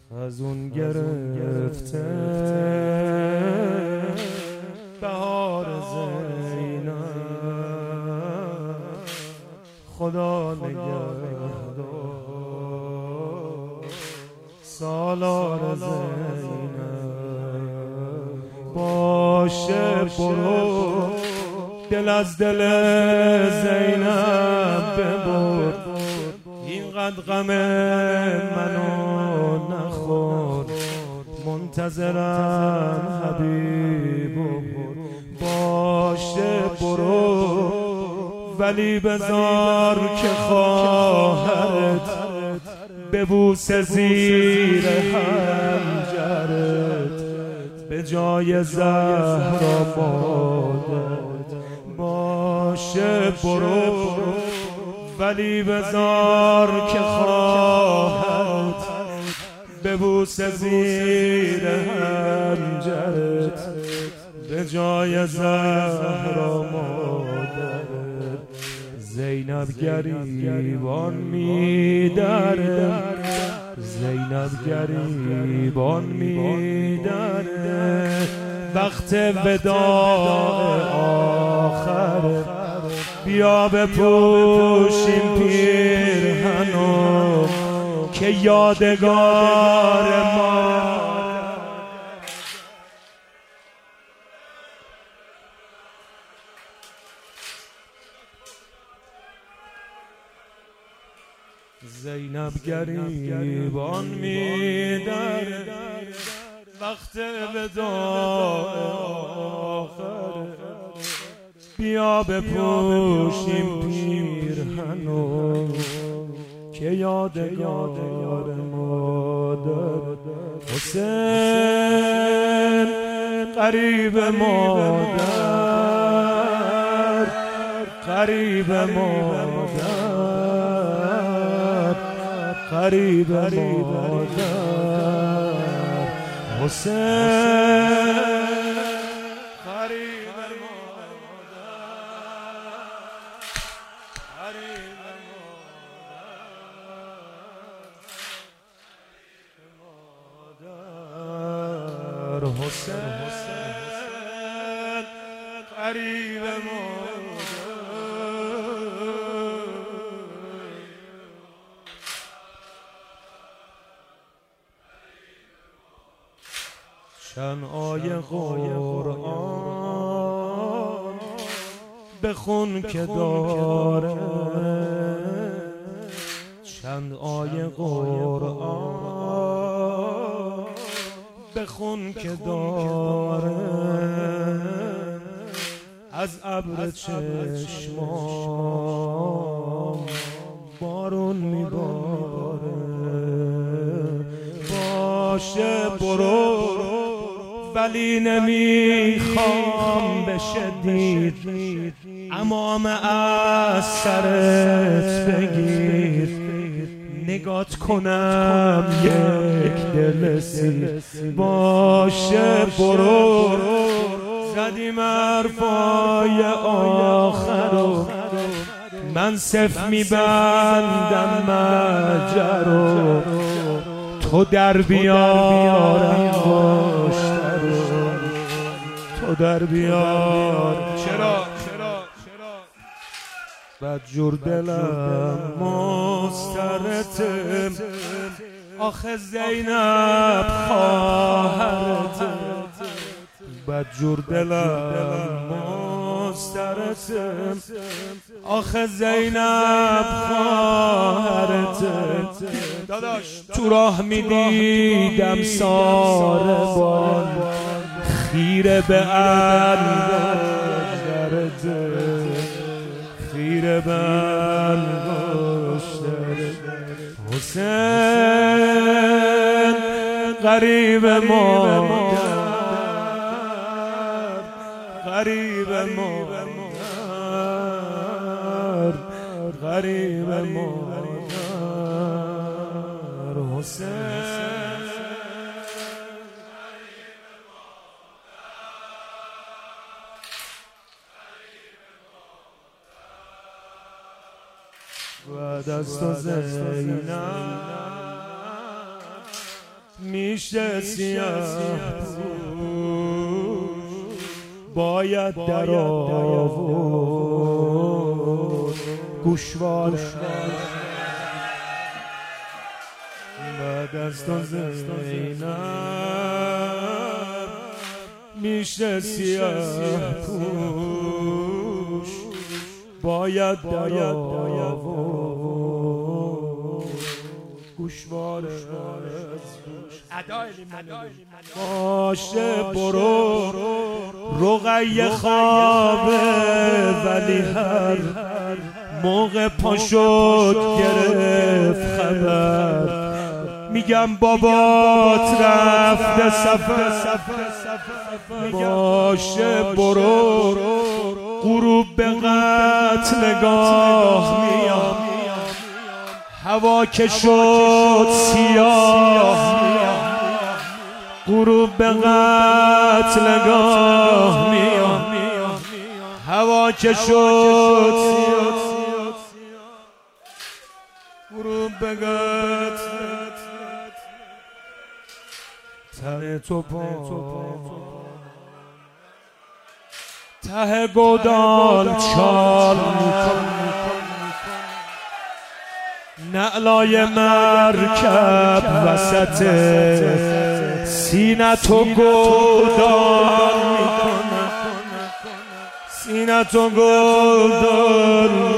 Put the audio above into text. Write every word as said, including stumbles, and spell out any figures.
خزون گرفته بهار زینب، خدا نگهدار سالار زینب. باشه برو دل از دل زینب ببر، اینقدر غم منو نخور، منتظرم حبیبو. باشه برو ولی بذار که خواهرت ببوسه زیر حنجرت به جای زهرا مادرت. باشه برو ولی بذار که خواهرت ببوسه زیر حنجرت به جای زهرا مادرت. زینب گریبان میدره، زینب گریبان میدره، وقت وداع آخر بیا بپوشیم پیرهنو که یادگار ما. زینب گریبان میدره، وقت وداع آخر بیا بپوشیم پیرهنو که یادگار مادر. حسین قریب مادر، قریب مادر، قریب مادر. حسین قریب مادر، حسین قریب مادر. چند آیه قرآن بخون که داره، چند آیه قرآن بخون که داره، از ابر چشمام بارون میباره. باشه برو ولی نمیخوام بشه دید، امام از سرت بگیر، نگات کنم یک دل سیر. باشه برو زدیم حرفای آخرو، من صف میبندم مجرو، تو در بیارم گشترو، تو در بیار. چرا بدجور دلم مسترتم، آخه زینب خواهرتم. بدجور دلم مسترتم، آخه زینب خواهرتم. تو راه میدیدم ساربان خیره به انگشترت، خیره به انگشترت. حسین قریب مادر، قریب مادر، قریب مادر. حسین بعد از تو زینب میشه سیاه باید در آورد گوشواره بعد از تو زینب میشه سیاه پوش باید در آورد گوشواره باشه برو رقیه خوابه ولی هر موقع پا شد گرفت خبر میگم بابات رفته سفر باشه برو غروب به قتلگاه میام هوا که شد سیاه غروب به قتلگاه میام هوا که شد سیاه غروب به قتل ته تو پا ته گودال چال نعلای مرکب وسط سینه تو گودال سینه تو گودال